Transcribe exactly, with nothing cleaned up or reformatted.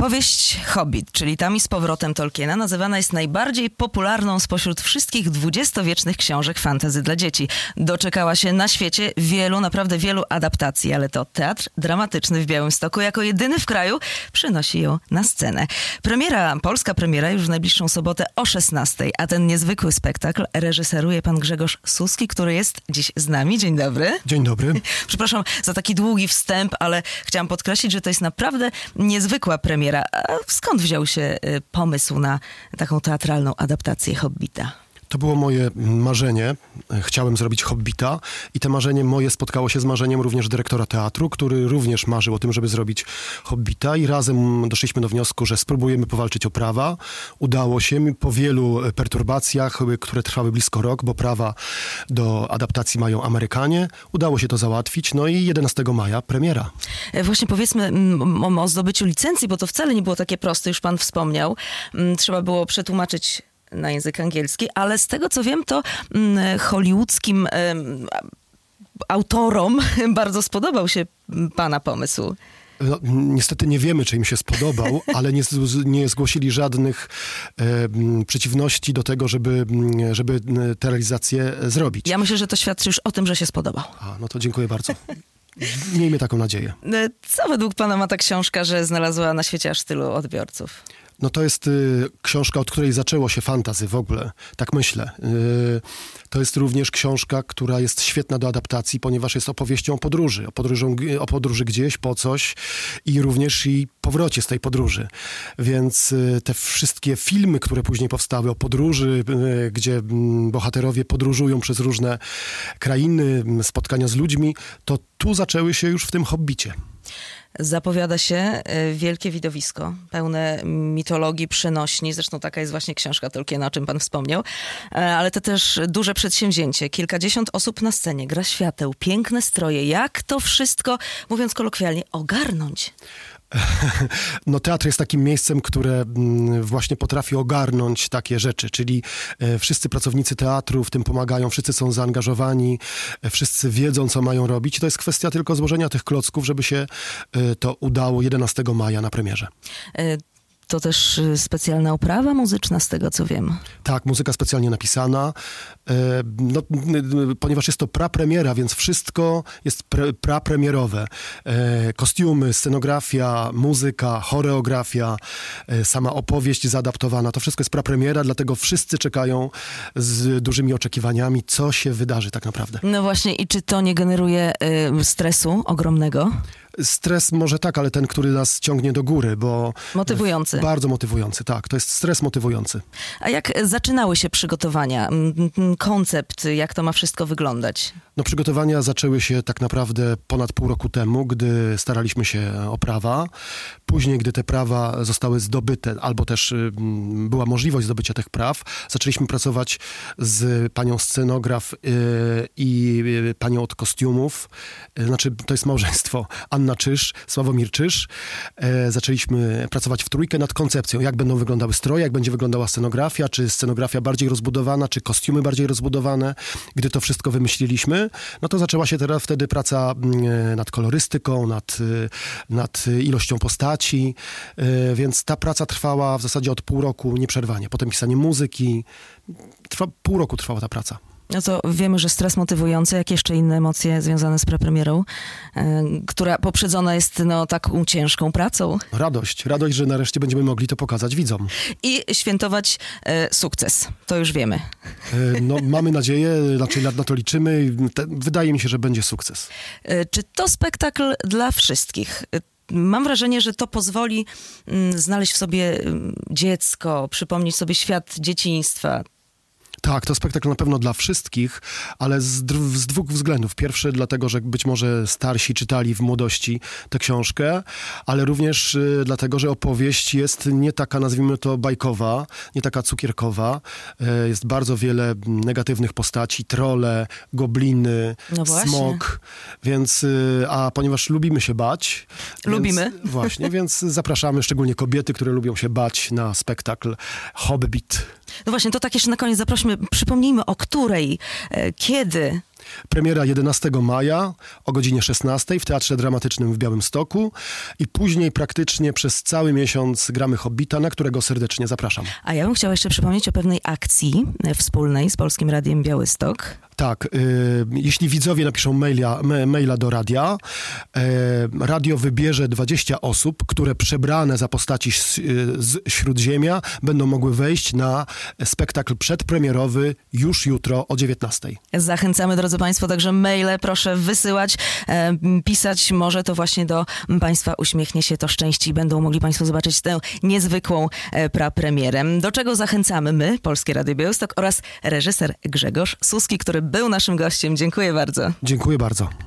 Powieść Hobbit, czyli Tam i z powrotem Tolkiena, nazywana jest najbardziej popularną spośród wszystkich dwudziestowiecznych książek fantasy dla dzieci. Doczekała się na świecie wielu, naprawdę wielu adaptacji, ale to Teatr Dramatyczny w Białymstoku jako jedyny w kraju przynosi ją na scenę. Premiera, polska premiera już w najbliższą sobotę o szesnastej, a ten niezwykły spektakl reżyseruje pan Grzegorz Suski, który jest dziś z nami. Dzień dobry. Dzień dobry. Przepraszam za taki długi wstęp, ale chciałam podkreślić, że to jest naprawdę niezwykła premiera. A skąd wziął się pomysł na taką teatralną adaptację Hobbita? To było moje marzenie. Chciałem zrobić Hobbita i to marzenie moje spotkało się z marzeniem również dyrektora teatru, który również marzył o tym, żeby zrobić Hobbita i razem doszliśmy do wniosku, że spróbujemy powalczyć o prawa. Udało się po wielu perturbacjach, które trwały blisko rok, bo prawa do adaptacji mają Amerykanie. Udało się to załatwić, no i jedenastego maja premiera. Właśnie powiedzmy o, o zdobyciu licencji, bo to wcale nie było takie proste, już pan wspomniał. Trzeba było przetłumaczyć na język angielski, ale z tego co wiem, to mm, hollywoodzkim mm, autorom bardzo spodobał się pana pomysł. No, niestety nie wiemy, czy im się spodobał, ale nie, nie zgłosili żadnych e, przeciwności do tego, żeby, żeby tę realizację zrobić. Ja myślę, że to świadczy już o tym, że się spodobał. A, no to dziękuję bardzo. Miejmy taką nadzieję. Co według pana ma ta książka, że znalazła na świecie aż tylu odbiorców? No to jest y, książka, od której zaczęło się fantasy w ogóle, tak myślę. Y, to jest również książka, która jest świetna do adaptacji, ponieważ jest opowieścią o podróży, o, podróżą, o podróży gdzieś, po coś i również i powrocie z tej podróży. Więc y, te wszystkie filmy, które później powstały o podróży, y, gdzie y, bohaterowie podróżują przez różne krainy, y, spotkania z ludźmi, to tu zaczęły się już w tym Hobbicie. Zapowiada się wielkie widowisko, pełne mitologii, przenośni. Zresztą taka jest właśnie książka Tolkiena, o czym pan wspomniał. Ale to też duże przedsięwzięcie. Kilkadziesiąt osób na scenie, gra świateł, piękne stroje. Jak to wszystko, mówiąc kolokwialnie, ogarnąć? No teatr jest takim miejscem, które właśnie potrafi ogarnąć takie rzeczy, czyli wszyscy pracownicy teatru w tym pomagają, wszyscy są zaangażowani, wszyscy wiedzą, co mają robić. To jest kwestia tylko złożenia tych klocków, żeby się to udało jedenastego maja na premierze. To też specjalna oprawa muzyczna, z tego co wiem. Tak, muzyka specjalnie napisana. No, ponieważ jest to prapremiera, więc wszystko jest pre, prapremierowe. Kostiumy, scenografia, muzyka, choreografia, sama opowieść zaadaptowana. To wszystko jest prapremiera, dlatego wszyscy czekają z dużymi oczekiwaniami, co się wydarzy tak naprawdę. No właśnie, i czy to nie generuje y, stresu ogromnego? Stres może tak, ale ten, który nas ciągnie do góry, bo... Motywujący. Bardzo motywujący, tak. To jest stres motywujący. A jak zaczynały się przygotowania? Koncept, jak to ma wszystko wyglądać? No przygotowania zaczęły się tak naprawdę ponad pół roku temu, gdy staraliśmy się o prawa. Później, gdy te prawa zostały zdobyte, albo też y, była możliwość zdobycia tych praw, zaczęliśmy pracować z panią scenograf y, i y, panią od kostiumów. Y, znaczy, to jest małżeństwo. Anna Czyż, Sławomir Czyż. Y, zaczęliśmy pracować w trójkę nad koncepcją, jak będą wyglądały stroje, jak będzie wyglądała scenografia, czy scenografia bardziej rozbudowana, czy kostiumy bardziej rozbudowane. Gdy to wszystko wymyśliliśmy, no to zaczęła się teraz wtedy praca nad kolorystyką, nad, nad ilością postaci, więc ta praca trwała w zasadzie od pół roku nieprzerwanie. Potem pisanie muzyki, trwa, pół roku trwała ta praca. No to wiemy, że stres motywujący, jak jeszcze inne emocje związane z prepremierą, yy, która poprzedzona jest no, taką ciężką pracą. Radość. Radość, że nareszcie będziemy mogli to pokazać widzom. I świętować yy, sukces. To już wiemy. Yy, no mamy nadzieję, znaczy na to liczymy. Te, wydaje mi się, że będzie sukces. Yy, czy to spektakl dla wszystkich? Yy, Mam wrażenie, że to pozwoli yy, znaleźć w sobie yy, dziecko, przypomnieć sobie świat dzieciństwa. Tak, to spektakl na pewno dla wszystkich, ale z, z dwóch względów. Pierwszy dlatego, że być może starsi czytali w młodości tę książkę, ale również y, dlatego, że opowieść jest nie taka, nazwijmy to, bajkowa, nie taka cukierkowa. Y, jest bardzo wiele negatywnych postaci, trolle, gobliny, no smok, więc, y, a ponieważ lubimy się bać... Lubimy. Więc, właśnie, więc zapraszamy szczególnie kobiety, które lubią się bać na spektakl Hobbit. No właśnie, to tak jeszcze na koniec zaprośmy, przypomnijmy o której, e, kiedy Premiera jedenastego maja o godzinie szesnastej w Teatrze Dramatycznym w Białymstoku i później praktycznie przez cały miesiąc gramy Hobbita, na którego serdecznie zapraszam. A ja bym chciała jeszcze przypomnieć o pewnej akcji wspólnej z Polskim Radiem Białystok. Tak, y, jeśli widzowie napiszą maila, me, maila do radia, y, radio wybierze dwadzieścia osób, które przebrane za postaci z, z Śródziemia będą mogły wejść na spektakl przedpremierowy już jutro o dziewiętnastej. Zachęcamy, drodzy Państwo, także maile proszę wysyłać, e, pisać, może to właśnie do Państwa uśmiechnie się to szczęście i będą mogli Państwo zobaczyć tę niezwykłą e, prapremierę. Do czego zachęcamy my, Polskie Radio Białystok oraz reżyser Grzegorz Suski, który był naszym gościem. Dziękuję bardzo. Dziękuję bardzo.